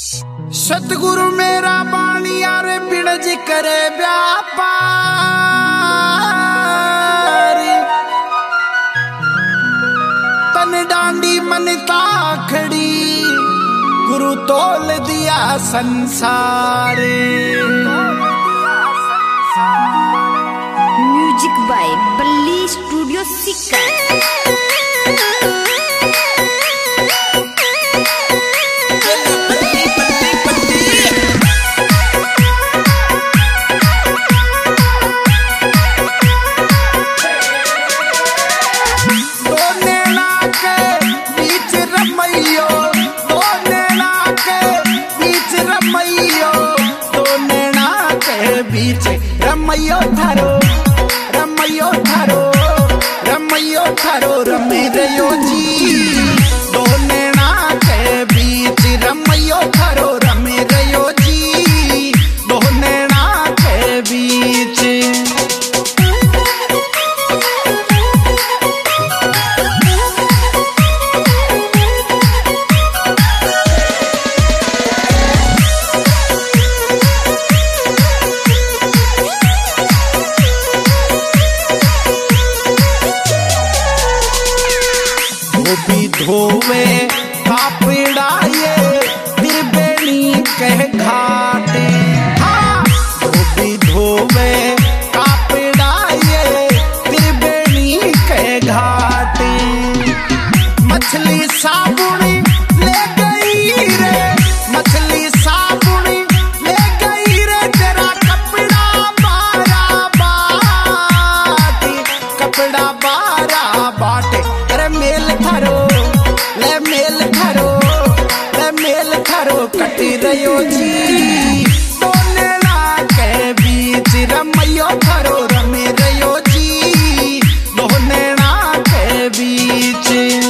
सतगुरु मेरा बाणिया रे बिणज करे व्यापार, तन डांडी मनता खड़ी गुरु तोल दिया संसार। म्यूजिक बाय बल्ली स्टूडियो सिक्का। रमैयो थारो रमैयो थारो रमैयो थारो रमे रयो जी, दो नैना के बीच रमैयो थारो रमे रयो जी, दो नैना के बीच। धोवे कापड़ा ये त्रिवेणी के घाटे, हाँ धोबी धोवे कापड़ा ये त्रिवेणी के घाटे। मछली साबुन ले गई रे, मछली साबुन ले गई रे, तेरा कपड़ा बारा बाटे, कपड़ा बारा बाटे। अरे मेल थारो कटी रयो जी, दो नैना के बीच रमैयो थारो रमे रयो जी, दो नैना के बीच।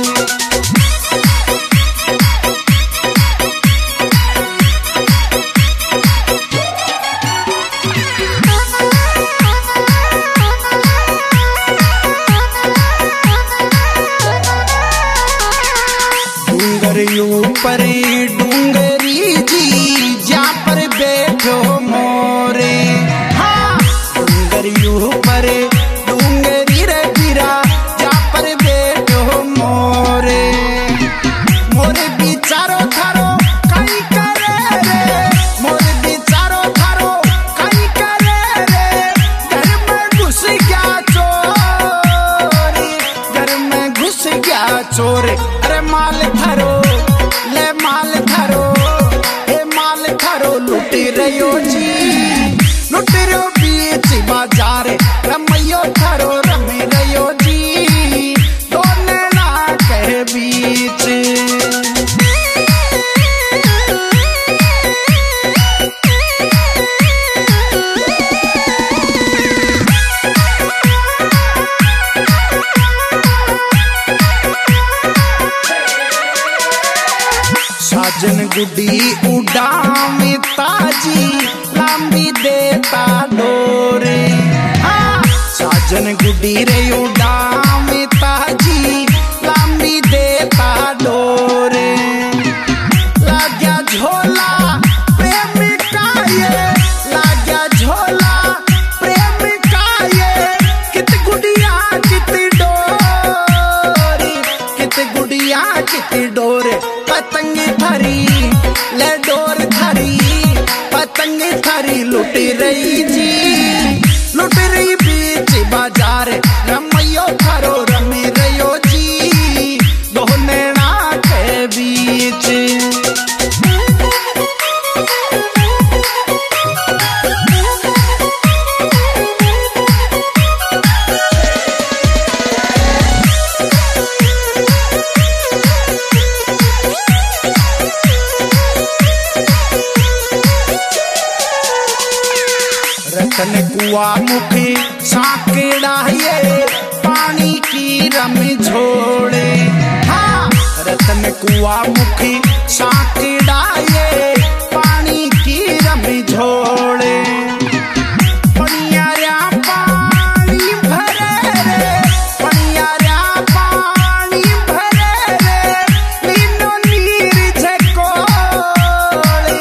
डूंगरियों पर डूंगरी जी, जा पर बैठो मोरे, हाँ डूंगरियों पर डूंगरी रे गिरा, जा पर बैठो मोरे। मोरे बिचारो थारो कहीं करे रे, मोरे बिचारो थारो कहीं करे रे, घर में घुस गया चोरी, घर में घुस गया चोर। अरे माल थारो ले माल थारो, हे माल थारो लुट रयो जी, लुट रयो बीच बाजार, रमैयो थारो रमे रयो जी, दो नैना के बीच। साजन गुड्डी उड़ावे ताजी, लांबी देता डोरे, हाँ साजन गुड्डी रे उड़ावे ताजी, लांबी देता डोरे। लाग्या झोला प्रेम का ये, लाग्या झोला प्रेम का ये, कित गुड़िया कित डोरी, कित गुड़िया कित डोरे। पतंग थारी ले डोर थारी, पतंग थारी लुट रही जी, लुट रही बीच बाजार, रमैयो थारो रमे रयो जी, दो नैना के बीच। रतन कुआ मुखी साकेड़ा ये, पानी की रम झोड़े, हाँ रतन कुआ मुखी साकेड़ा ये, पानी की रम झोड़े। पनियारा पानी भरे रे, पनियारा पानी भरे रे, लीनो नीर झकोड़े,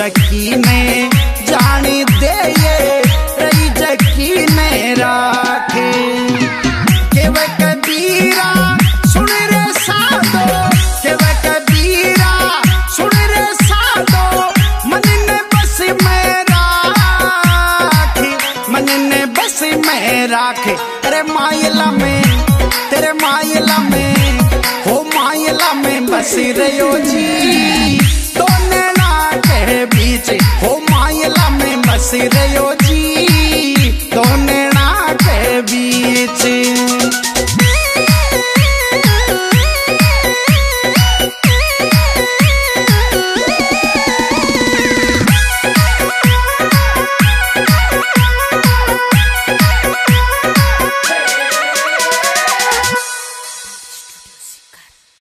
जकीने जानी दे ये रही जकीने राखे के वे कबीरा सुन रे साधो के वे कबीरा सुन रे साधो मन ने बस में राखे मन ने बस में राखे अरे मायला में तेरे मायला में हो मायला में बस रहो जी